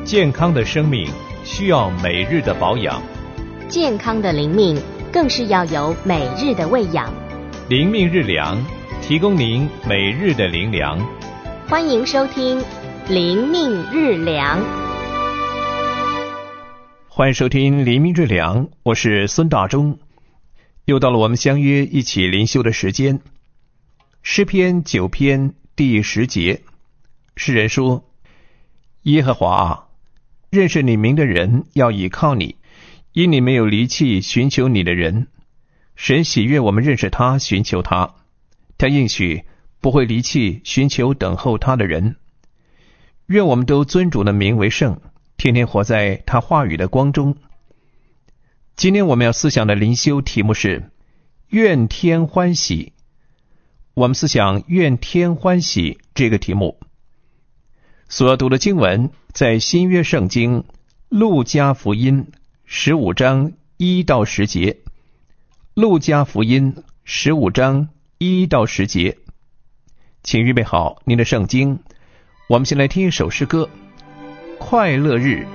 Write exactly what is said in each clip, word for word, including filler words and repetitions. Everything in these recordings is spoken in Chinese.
健康的生命需要每日的保养， 健康的灵命更是要有每日的喂养。 灵命日粮，提供您每日的灵粮。 欢迎收听灵命日粮。 欢迎收听灵命日粮，我是孙大中。又到了我们相约一起灵修的时间。诗篇九篇第十节，诗人说：耶和华啊，认识你名的人要倚靠你，因你没有离弃寻求你的人。神喜悦我们认识他，寻求他，他应许不会离弃寻求等候他的人。愿我们都尊主的名为圣，天天活在他话语的光中。今天我们要思想的灵修题目是愿天欢喜。我们思想愿天欢喜这个题目，所要读的经文在新约圣经路加福音十五章一到十节。路加福音十五章一到十节，请预备好您的圣经。我们先来听一首诗歌，快乐日。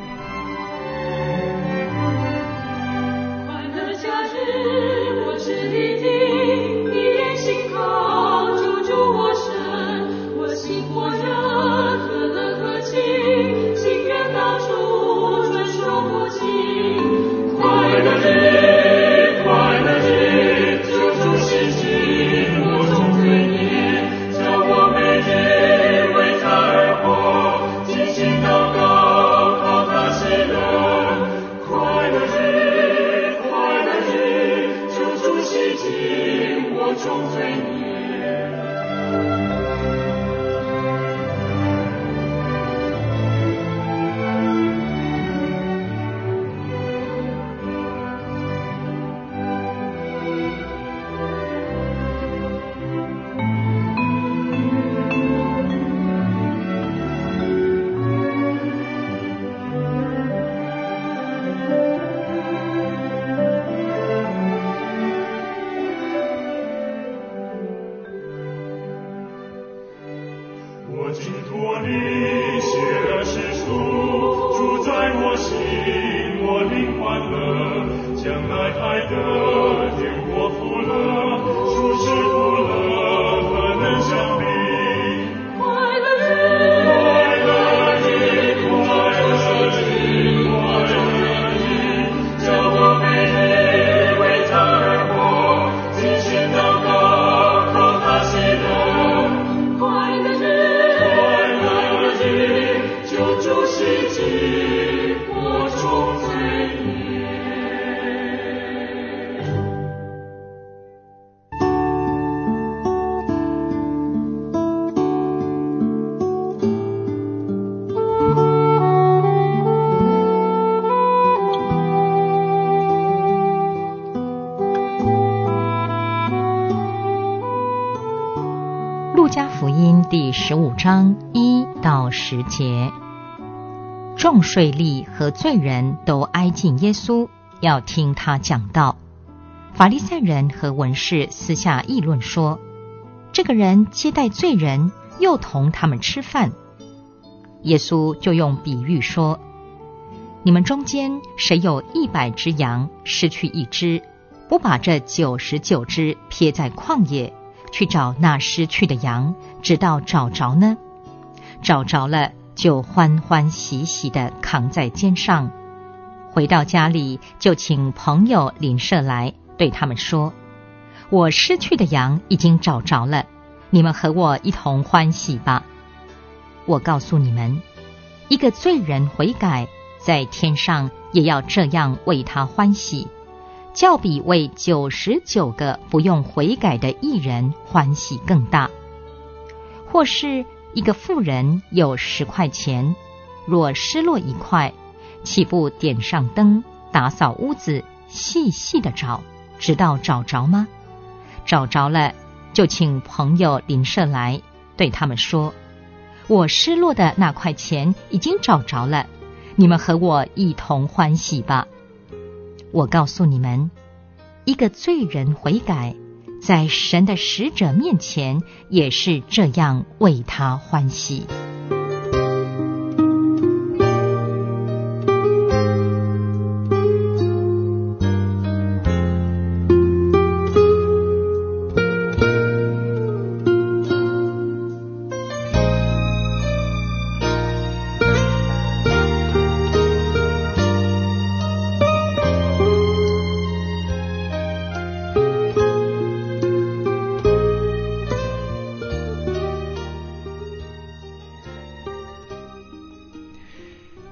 路加福音第十五章一到十节，众税吏和罪人都挨近耶稣，要听他讲道。法利赛人和文士私下议论说，这个人接待罪人，又同他们吃饭。耶稣就用比喻说，你们中间谁有一百只羊，失去一只，不把这九十九只撇在旷野，去找那失去的羊，直到找着呢？找着了，就欢欢喜喜地扛在肩上，回到家里，就请朋友邻舍来，对他们说，我失去的羊已经找着了，你们和我一同欢喜吧。我告诉你们，一个罪人悔改，在天上也要这样为他欢喜，较比为九十九个不用悔改的义人欢喜更大。或是一个妇人有十块钱，若失落一块，岂不点上灯，打扫屋子，细细的找，直到找着吗？找着了，就请朋友邻舍来，对他们说，我失落的那块钱已经找着了，你们和我一同欢喜吧。我告诉你们，一个罪人悔改，在神的使者面前也是这样为他欢喜。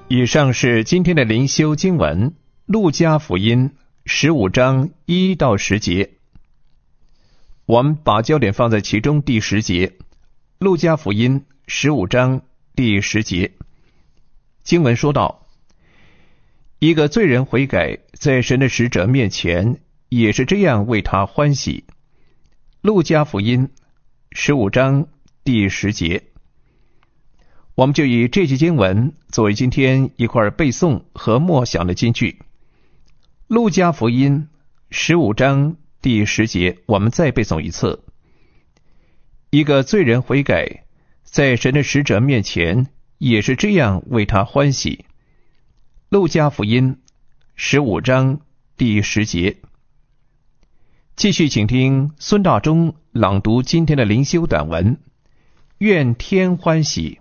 以上是今天的灵修经文，路加福音十五章一到十节。我们把焦点放在其中第十节，路加福音十五章第十节。经文说道，一个罪人悔改，在神的使者面前也是这样为他欢喜。路加福音十五章第十节。我们就以这节经文作为今天一块背诵和默想的金句。路加福音十五章第十节，我们再背诵一次。一个罪人悔改，在神的使者面前也是这样为他欢喜。路加福音十五章第十节。继续请听孙大中朗读今天的灵修短文，愿天欢喜。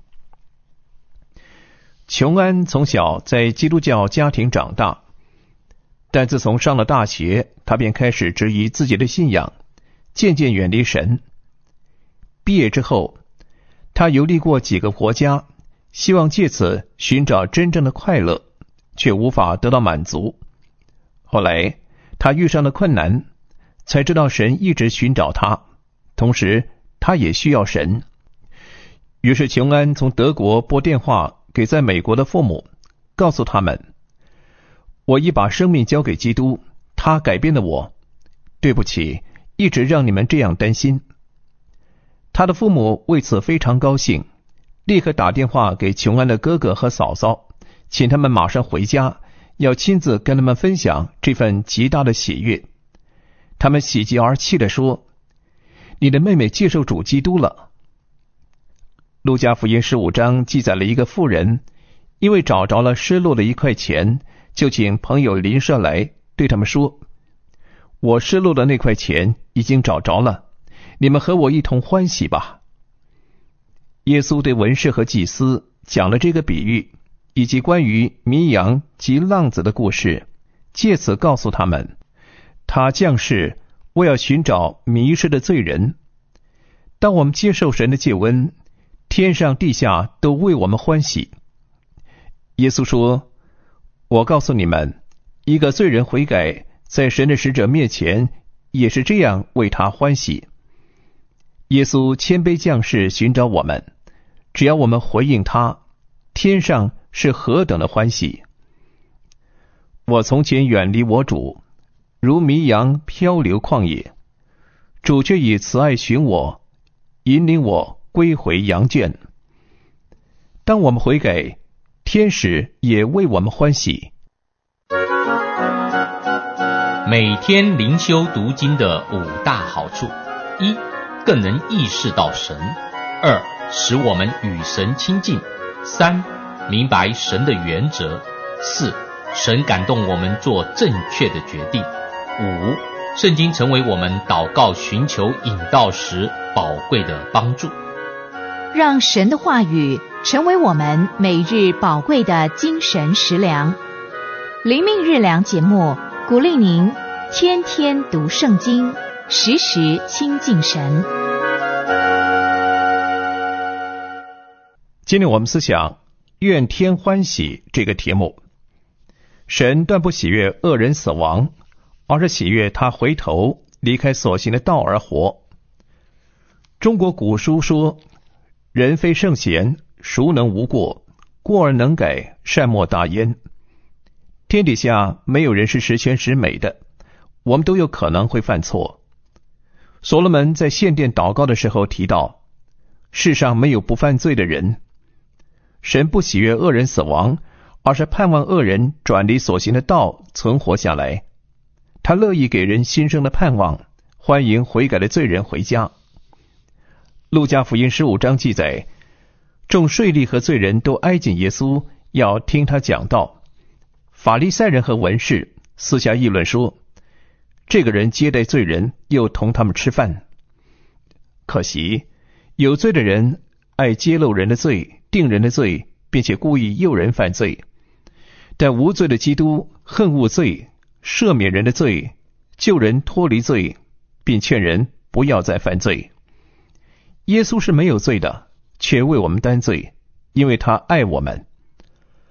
琼安从小在基督教家庭长大，但自从上了大学，他便开始质疑自己的信仰，渐渐远离神。毕业之后，他游历过几个国家，希望借此寻找真正的快乐，却无法得到满足。后来他遇上了困难，才知道神一直寻找他，同时他也需要神。于是琼安从德国拨电话给在美国的父母，告诉他们，我已把生命交给基督，他改变了我，对不起，一直让你们这样担心。他的父母为此非常高兴，立刻打电话给琼安的哥哥和嫂嫂，请他们马上回家，要亲自跟他们分享这份极大的喜悦。他们喜极而泣地说，你的妹妹接受主基督了。路加福音十五章记载了一个妇人，因为找着了失落的一块钱，就请朋友邻舍来，对他们说，我失落的那块钱已经找着了，你们和我一同欢喜吧。耶稣对文士和祭司讲了这个比喻，以及关于迷羊及浪子的故事，借此告诉他们，他降世为要寻找迷失的罪人。当我们接受神的救恩，天上地下都为我们欢喜。耶稣说，我告诉你们，一个罪人悔改，在神的使者面前也是这样为他欢喜。耶稣谦卑降世寻找我们，只要我们回应他，天上是何等的欢喜。我从前远离我主，如迷羊漂流旷野，主却以慈爱寻我，引领我归回羊圈。当我们悔改，天使也为我们欢喜。 每天灵修读经的五大好处：一、更能意识到神；二、使我们与神亲近；三、明白神的原则；四、神感动我们做正确的决定；五、圣经成为我们祷告寻求引导时宝贵的帮助。 让神的话语成为我们每日宝贵的精神食粮。灵命日粮节目鼓励您天天读圣经，时时亲近神。 今天我们思想愿天欢喜这个题目。神断不喜悦恶人死亡，而是喜悦他回头离开所行的道而活。中国古书说，人非圣贤，孰能无过？过而能改，善莫大焉。天底下没有人是十全十美的，我们都有可能会犯错。所罗门在献殿祷告的时候提到，世上没有不犯罪的人。神不喜悦恶人死亡，而是盼望恶人转离所行的道，存活下来。他乐意给人新生的盼望，欢迎悔改的罪人回家。路加福音十五章记载，众税吏和罪人都挨近耶稣，要听他讲道。法利赛人和文士私下议论说，这个人接待罪人，又同他们吃饭。可惜有罪的人爱揭露人的罪，定人的罪，并且故意诱人犯罪。但无罪的基督恨恶罪，赦免人的罪，救人脱离罪，并劝人不要再犯罪。耶稣是没有罪的，却为我们担罪，因为他爱我们。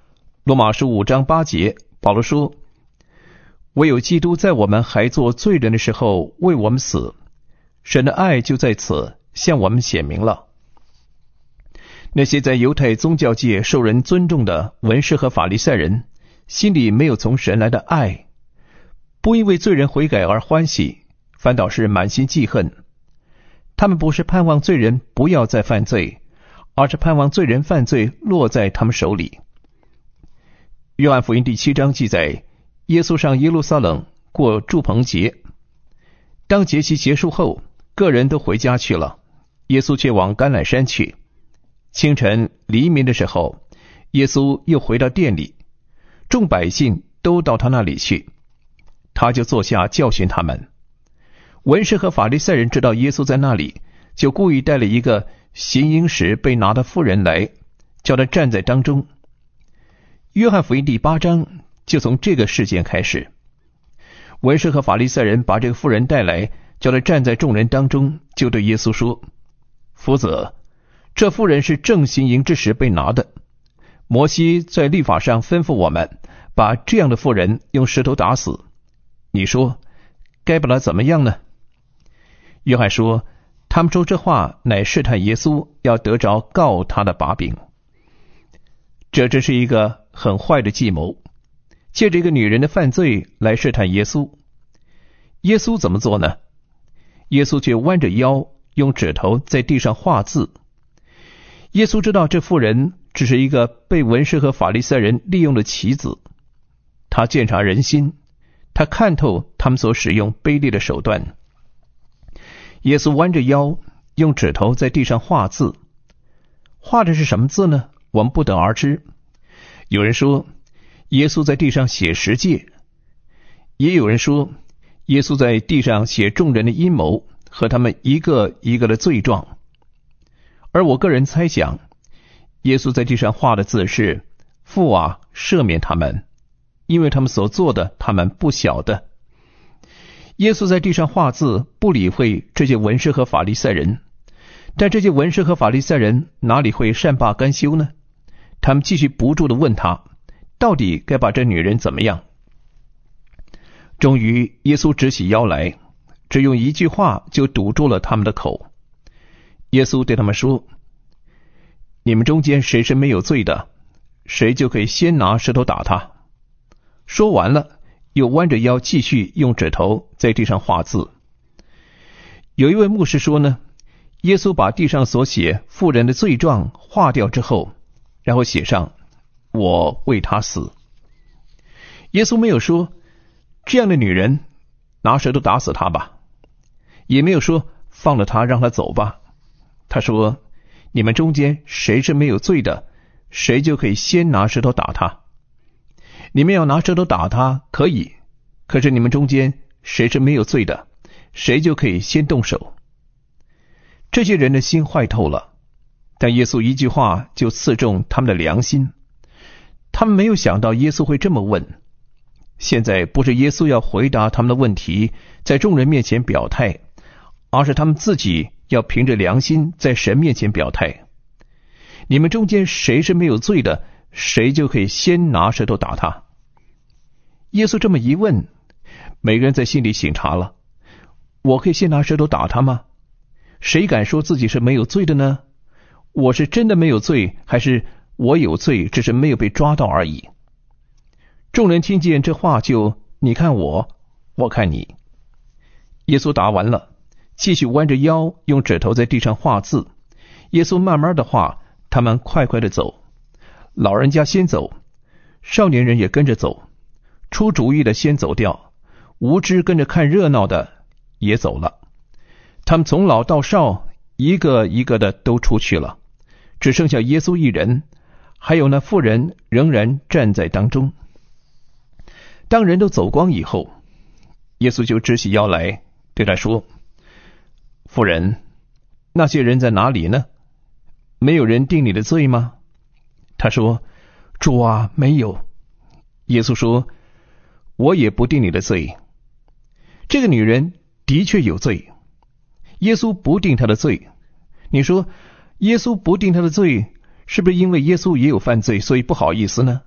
罗马书五章八节，保罗说，唯有基督在我们还做罪人的时候为我们死，神的爱就在此向我们显明了。那些在犹太宗教界受人尊重的文士和法利赛人，心里没有从神来的爱，不因为罪人悔改而欢喜，反倒是满心记恨。他们不是盼望罪人不要再犯罪，而是盼望罪人犯罪落在他们手里。约翰福音第七章记载，耶稣上耶路撒冷过住棚节，当节期结束后，个人都回家去了，耶稣却往橄榄山去。清晨黎明的时候，耶稣又回到店里，众百姓都到他那里去，他就坐下教训他们。文士和法利赛人知道耶稣在那里，就故意带了一个行淫时被拿的妇人来，叫他站在当中。约翰福音第八章就从这个事件开始。文士和法利赛人把这个妇人带来，叫他站在众人当中，就对耶稣说，夫子，这妇人是正行淫之时被拿的，摩西在律法上吩咐我们把这样的妇人用石头打死，你说该把他怎么样呢？约翰说，他们说这话乃试探耶稣，要得着告他的把柄。这真是一个很坏的计谋，借着一个女人的犯罪来试探耶稣。耶稣怎么做呢？耶稣却弯着腰，用指头在地上画字。耶稣知道这妇人只是一个被文士和法利赛人利用的棋子，他鉴察人心，他看透他们所使用卑劣的手段。耶稣弯着腰，用指头在地上画字。画的是什么字呢？我们不得而知。有人说，耶稣在地上写十诫，也有人说，耶稣在地上写众人的阴谋和他们一个一个的罪状。而我个人猜想，耶稣在地上画的字是，父啊，赦免他们，因为他们所做的他们不晓得。耶稣在地上画字，不理会这些文士和法利赛人，但这些文士和法利赛人哪里会善罢甘休呢？他们继续不住地问他，到底该把这女人怎么样？终于耶稣直起腰来，只用一句话就堵住了他们的口。耶稣对他们说，你们中间谁是没有罪的，谁就可以先拿石头打他。说完了，又弯着腰继续用指头在地上画字。有一位牧师说呢，耶稣把地上所写妇人的罪状画掉之后，然后写上我为他死。耶稣没有说这样的女人拿石头打死她吧，也没有说放了她让她走吧。他说，你们中间谁是没有罪的，谁就可以先拿石头打他。你们要拿石头打他可以，可是你们中间谁是没有罪的，谁就可以先动手。这些人的心坏透了，但耶稣一句话就刺中他们的良心。他们没有想到耶稣会这么问。现在不是耶稣要回答他们的问题，在众人面前表态，而是他们自己要凭着良心在神面前表态。你们中间谁是没有罪的，谁就可以先拿石头打他。耶稣这么一问，每个人在心里省察了，我可以先拿石头打他吗？谁敢说自己是没有罪的呢？我是真的没有罪，还是我有罪，只是没有被抓到而已？众人听见这话就你看我，我看你。耶稣答完了，继续弯着腰用指头在地上画字。耶稣慢慢的画，他们快快的走。老人家先走，少年人也跟着走，出主意的先走掉，无知跟着看热闹的也走了。他们从老到少一个一个的都出去了，只剩下耶稣一人，还有那妇人仍然站在当中。当人都走光以后，耶稣就直起腰来对他说，妇人，那些人在哪里呢？没有人定你的罪吗？他说，主啊，没有。耶稣说，我也不定你的罪。这个女人的确有罪，耶稣不定她的罪。你说耶稣不定她的罪，是不是因为耶稣也有犯罪，所以不好意思呢？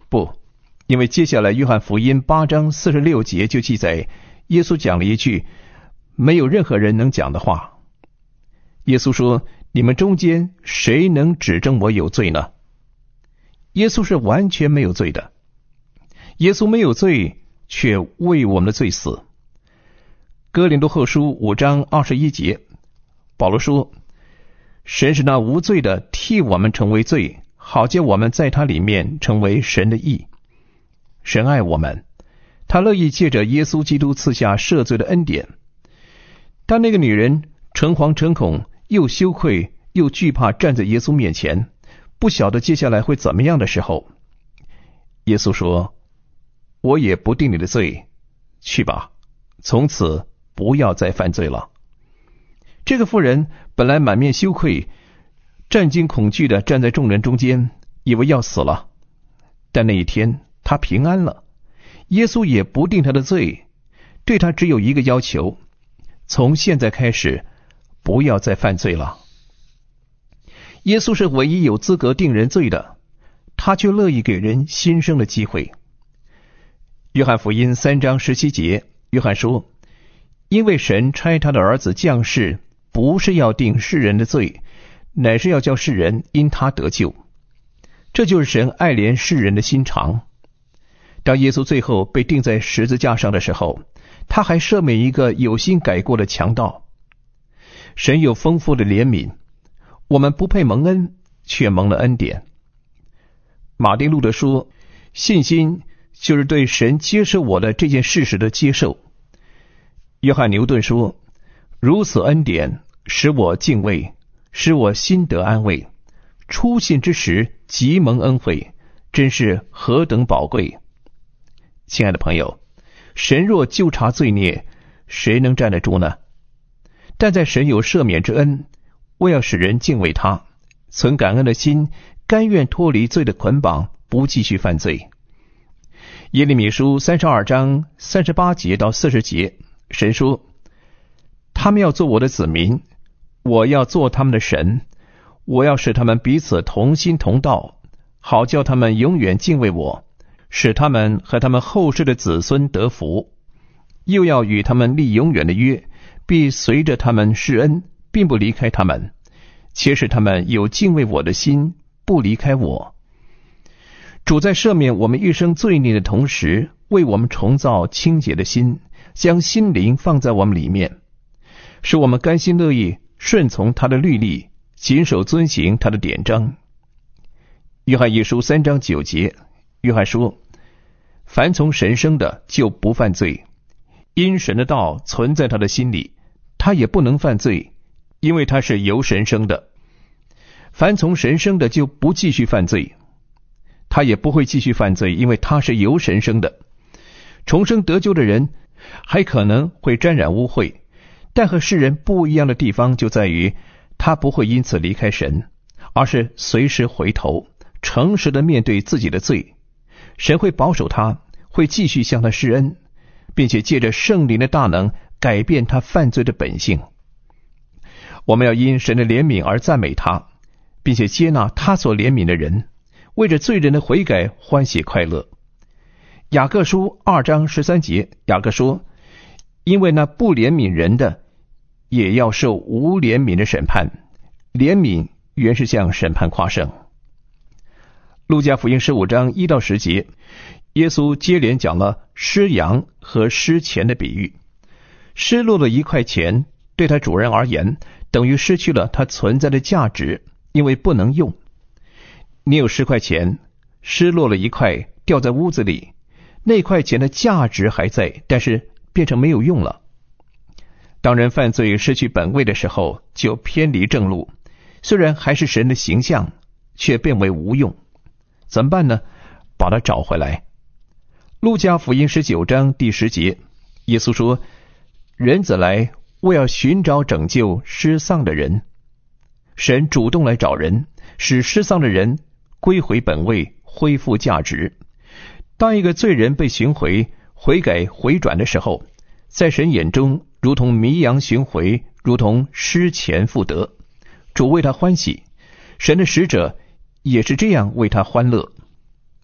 不，因为接下来约翰福音八章四十六节就记载，耶稣讲了一句没有任何人能讲的话。耶稣说，你们中间谁能指证我有罪呢？耶稣是完全没有罪的，耶稣没有罪，却为我们的罪死。哥林多后书五章二十一节，保罗说，神是那无罪的替我们成为罪，好叫我们在他里面成为神的义。神爱我们，他乐意借着耶稣基督赐下赦罪的恩典。当那个女人诚惶诚恐，又羞愧又惧怕站在耶稣面前，不晓得接下来会怎么样的时候，耶稣说，我也不定你的罪，去吧，从此不要再犯罪了。这个妇人本来满面羞愧，战惊恐惧地站在众人中间，以为要死了。但那一天她平安了，耶稣也不定她的罪，对她只有一个要求，从现在开始不要再犯罪了。耶稣是唯一有资格定人罪的，他却乐意给人新生的机会。约翰福音三章十七节，约翰说，因为神差他的儿子降世，不是要定世人的罪，乃是要叫世人因他得救。这就是神爱怜世人的心肠。当耶稣最后被钉在十字架上的时候，他还赦免一个有心改过的强盗。神有丰富的怜悯，我们不配蒙恩，却蒙了恩典。马丁路德说，信心就是对神接受我的这件事实的接受。约翰牛顿说，如此恩典使我敬畏，使我心得安慰，初信之时即蒙恩惠，真是何等宝贵。亲爱的朋友，神若究察罪孽，谁能站得住呢？但在神有赦免之恩，为要使人敬畏他，存感恩的心，甘愿脱离罪的捆绑，不继续犯罪。耶利米书三十二章三十八节到四十节，神说，他们要做我的子民，我要做他们的神，我要使他们彼此同心同道，好叫他们永远敬畏我，使他们和他们后世的子孙得福，又要与他们立永远的约，必随着他们施恩，并不离开他们，且使他们有敬畏我的心，不离开我。主在赦免我们一生罪孽的同时，为我们重造清洁的心，将心灵放在我们里面，使我们甘心乐意顺从他的律例，谨守遵行他的典章。约翰一书三章九节，约翰说，凡从神生的就不犯罪，因神的道存在他的心里，他也不能犯罪，因为他是由神生的。凡从神生的就不继续犯罪，他也不会继续犯罪，因为他是由神生的。重生得救的人还可能会沾染污秽，但和世人不一样的地方就在于，他不会因此离开神，而是随时回头，诚实的面对自己的罪。神会保守他，会继续向他施恩，并且借着圣灵的大能改变他犯罪的本性。我们要因神的怜悯而赞美他，并且接纳他所怜悯的人，为着罪人的悔改欢喜快乐。雅各书二章十三节，雅各说，因为那不怜悯人的，也要受无怜悯的审判，怜悯原是向审判夸胜。路加福音十五章一到十节，耶稣接连讲了失羊和失钱的比喻。失落了一块钱，对他主人而言，等于失去了它存在的价值，因为不能用。你有十块钱，失落了一块，掉在屋子里，那块钱的价值还在，但是变成没有用了。当人犯罪失去本位的时候，就偏离正路，虽然还是神的形象，却变为无用。怎么办呢？把它找回来。路加福音十九章第十节，耶稣说，人子来，为要寻找拯救失丧的人。神主动来找人，使失丧的人归回本位，恢复价值。当一个罪人被寻回、悔改回转的时候，在神眼中如同迷羊寻回，如同失钱复得，主为他欢喜，神的使者也是这样为他欢乐。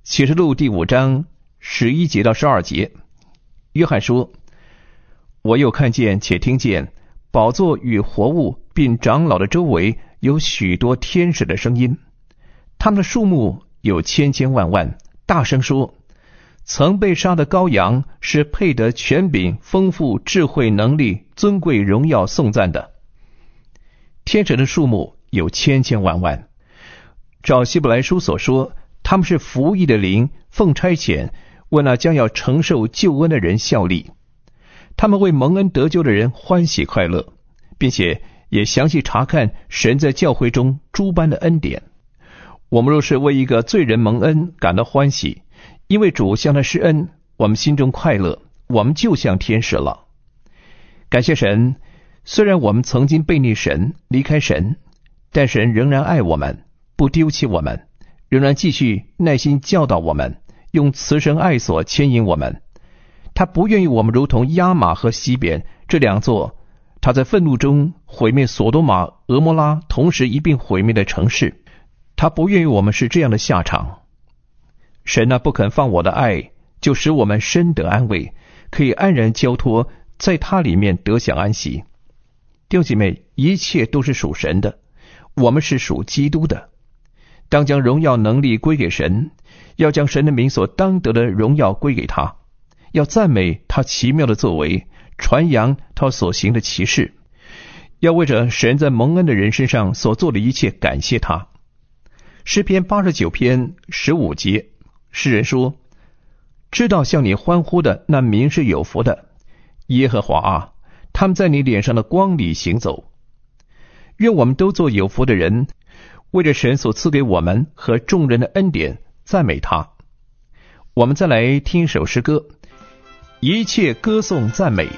启示录第五章十一节到十二节，约翰说：我又看见且听见宝座与活物并长老的周围有许多天使的声音，他们的数目有千千万万，大声说：曾被杀的羔羊是配得权柄、丰富、智慧、能力、尊贵、荣耀、颂赞的。天使的数目有千千万万，照希伯来书所说，他们是服役的灵，奉差遣为那将要承受救恩的人效力。他们为蒙恩得救的人欢喜快乐，并且也详细查看神在教会中诸般的恩典。我们若是为一个罪人蒙恩感到欢喜，因为主向他施恩，我们心中快乐，我们就像天使了。感谢神，虽然我们曾经背逆神，离开神，但神仍然爱我们，不丢弃我们，仍然继续耐心教导我们，用慈神爱所牵引我们。他不愿意我们如同亚玛和西边这两座他在愤怒中毁灭索多玛、俄摩拉同时一并毁灭的城市，他不愿意我们是这样的下场。神那不肯放我的爱，就使我们深得安慰，可以安然交托，在他里面得享安息。弟兄姐妹，一切都是属神的，我们是属基督的，当将荣耀能力归给神，要将神的名所当得的荣耀归给他，要赞美他奇妙的作为，传扬他所行的奇事，要为着神在蒙恩的人身上所做的一切感谢他。诗篇八十九篇十五节，诗人说：知道向你欢呼的那民是有福的，耶和华啊，他们在你脸上的光里行走。愿我们都做有福的人，为着神所赐给我们和众人的恩典赞美他。我们再来听一首诗歌，一切歌颂赞美。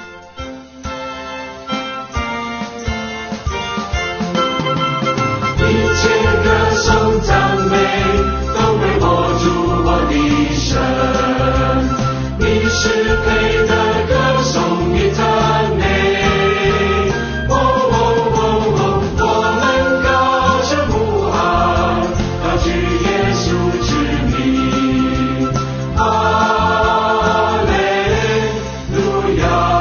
一切歌颂赞美都为我主我的神，你是配得歌颂的赞美。哦哦哦哦，我们高声呼喊，高举耶稣之名。哈利路亚。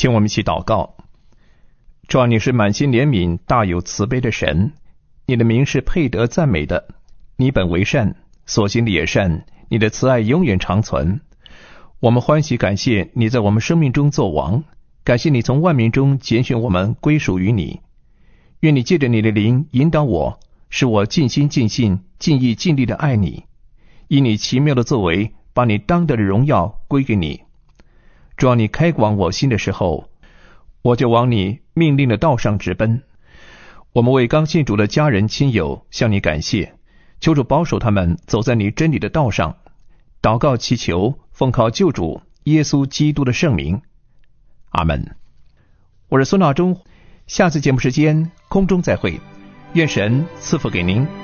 请我们一起祷告。主啊，你是满心怜悯、大有慈悲的神，你的名是配得赞美的。你本为善，所行的也善，你的慈爱永远长存。我们欢喜感谢你在我们生命中作王，感谢你从万民中拣选我们归属于你。愿你借着你的灵引导我，使我尽心尽性、尽意尽力的爱你，以你奇妙的作为，把你当得的荣耀归给你。主啊，你开广我心的时候，我就往你命令的道上直奔。我们为刚信主的家人亲友向你感谢，求主保守他们走在你真理的道上。祷告祈求，奉靠救主耶稣基督的圣名，阿们。我是孙大中，下次节目时间空中再会，愿神赐福给您。